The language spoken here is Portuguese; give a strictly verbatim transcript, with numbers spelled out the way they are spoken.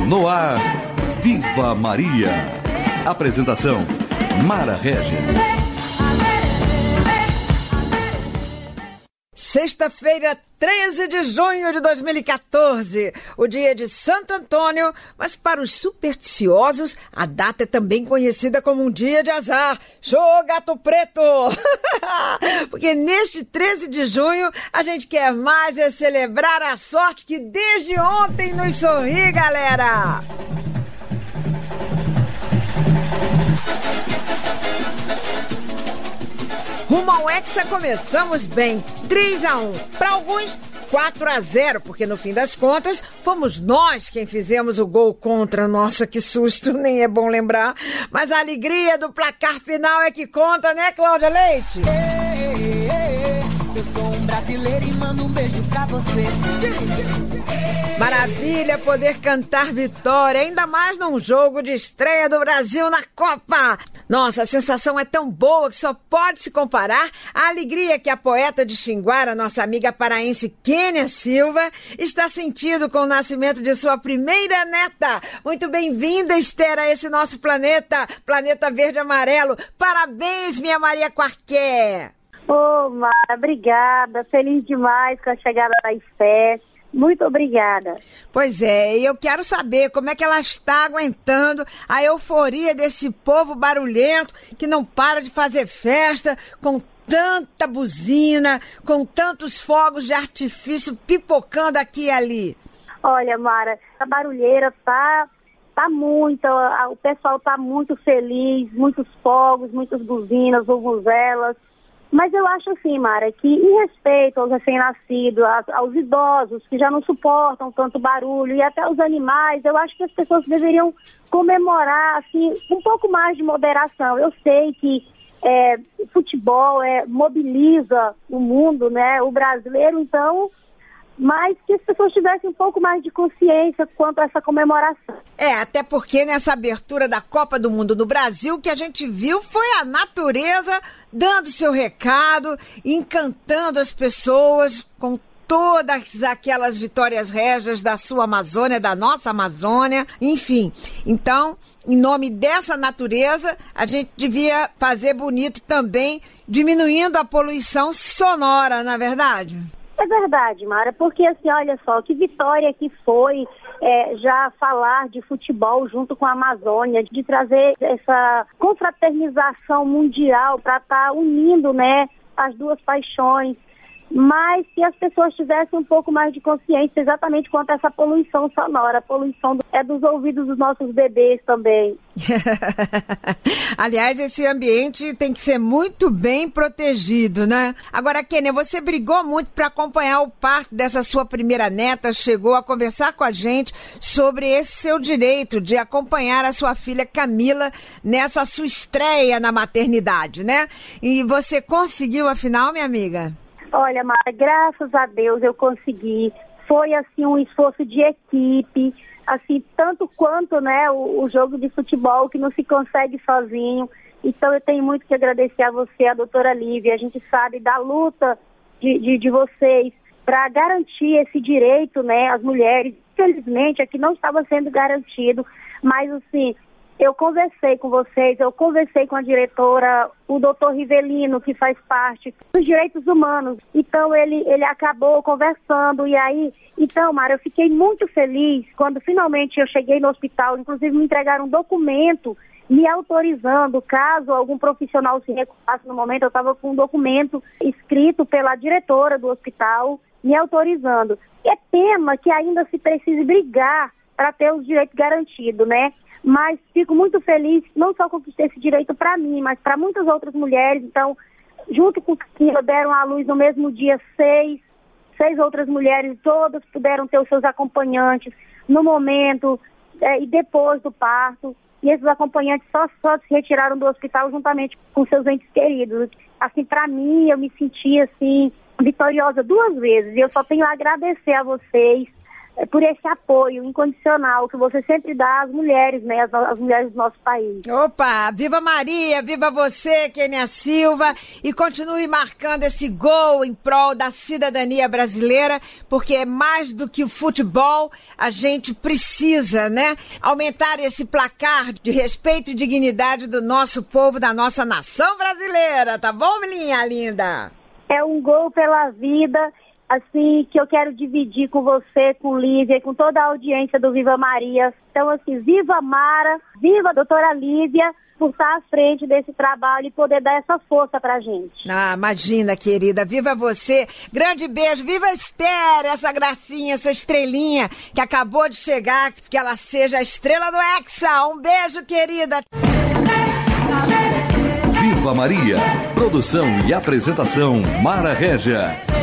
No ar, Viva Maria. Apresentação, Mara Régia. Sexta-feira, treze de junho de dois mil e quatorze, o dia de Santo Antônio, mas para os supersticiosos, a data é também conhecida como um dia de azar. Show, gato preto! Porque neste treze de junho, a gente quer mais é celebrar a sorte que desde ontem nos sorri, galera! Rumo ao Hexa começamos bem, três a um. Para alguns, quatro a zero, porque no fim das contas, fomos nós quem fizemos o gol contra. Nossa, que susto, nem é bom lembrar. Mas a alegria do placar final é que conta, né, Cláudia Leite? Ei, ei, ei, eu sou um brasileiro e mando um beijo pra você. Maravilha poder cantar vitória, ainda mais num jogo de estreia do Brasil na Copa. Nossa, a sensação é tão boa que só pode se comparar à alegria que a poeta de Xinguara, nossa amiga paraense Kênia Silva, está sentindo com o nascimento de sua primeira neta. Muito bem-vinda, Esther, a esse nosso planeta, planeta verde e amarelo. Parabéns, minha Maria Quarqué. Ô, oh, Mara, obrigada. Feliz demais com a chegada da Esther. Muito obrigada. Pois é, e eu quero saber como é que ela está aguentando a euforia desse povo barulhento que não para de fazer festa com tanta buzina, com tantos fogos de artifício pipocando aqui e ali. Olha, Mara, a barulheira tá, tá muito, o pessoal tá muito feliz, muitos fogos, muitas buzinas, vuvuzelas. Mas eu acho assim, Mara, que em respeito aos recém-nascidos, aos idosos que já não suportam tanto barulho e até os animais, eu acho que as pessoas deveriam comemorar assim, um pouco mais de moderação. Eu sei que é, o futebol é, mobiliza o mundo, né, o brasileiro, então, mas que as pessoas tivessem um pouco mais de consciência quanto a essa comemoração. É, até porque nessa abertura da Copa do Mundo no Brasil, o que a gente viu foi a natureza dando seu recado, encantando as pessoas com todas aquelas vitórias régias da sua Amazônia, da nossa Amazônia, enfim. Então, em nome dessa natureza, a gente devia fazer bonito também, diminuindo a poluição sonora, não é verdade? É verdade, Mara, porque assim, olha só, que vitória que foi é, já falar de futebol junto com a Amazônia, de trazer essa confraternização mundial para estar tá unindo, né, as duas paixões. Mas se as pessoas tivessem um pouco mais de consciência exatamente quanto a essa poluição sonora, a poluição do, é dos ouvidos dos nossos bebês também. Aliás, esse ambiente tem que ser muito bem protegido, né? Agora, Kênia, você brigou muito para acompanhar o parto dessa sua primeira neta, chegou a conversar com a gente sobre esse seu direito de acompanhar a sua filha Camila nessa sua estreia na maternidade, né? E você conseguiu, afinal, minha amiga? Olha, Mara, graças a Deus eu consegui. Foi, assim, um esforço de equipe, assim, tanto quanto, né, o, o jogo de futebol que não se consegue sozinho. Então, eu tenho muito que agradecer a você, a doutora Lívia. A gente sabe da luta de, de, de vocês para garantir esse direito, né, às mulheres. Infelizmente, aqui não estava sendo garantido, mas, assim, eu conversei com vocês, eu conversei com a diretora, o doutor Rivelino, que faz parte dos direitos humanos. Então, ele, ele acabou conversando. E aí, então, Mara, eu fiquei muito feliz quando finalmente eu cheguei no hospital. Inclusive, me entregaram um documento me autorizando, caso algum profissional se recusasse no momento, eu estava com um documento escrito pela diretora do hospital, me autorizando. E é pena que ainda se precise brigar para ter os direitos garantidos, né? Mas fico muito feliz, não só conquistei esse direito para mim, mas para muitas outras mulheres. Então, junto com Camila, deram à luz no mesmo dia seis, seis outras mulheres, todas puderam ter os seus acompanhantes no momento é, e depois do parto. E esses acompanhantes só, só se retiraram do hospital juntamente com seus entes queridos. Assim, para mim, eu me senti, assim, vitoriosa duas vezes. E eu só tenho a agradecer a vocês é, por esse apoio incondicional que você sempre dá às mulheres, né, às, às mulheres do nosso país. Opa, viva Maria, viva você, Kênia Silva, e continue marcando esse gol em prol da cidadania brasileira, porque é mais do que o futebol, a gente precisa, né, aumentar esse placar de respeito e dignidade do nosso povo, da nossa nação brasileira, tá bom, menina linda? É um gol pela vida, assim, que eu quero dividir com você, com Lívia e com toda a audiência do Viva Maria. Então, assim, viva Mara, viva a doutora Lívia, por estar à frente desse trabalho e poder dar essa força pra gente. Ah, imagina, querida, viva você. Grande beijo, viva a Esther, essa gracinha, essa estrelinha que acabou de chegar, que ela seja a estrela do Hexa. Um beijo, querida. Viva Maria. Produção e apresentação Mara Régia.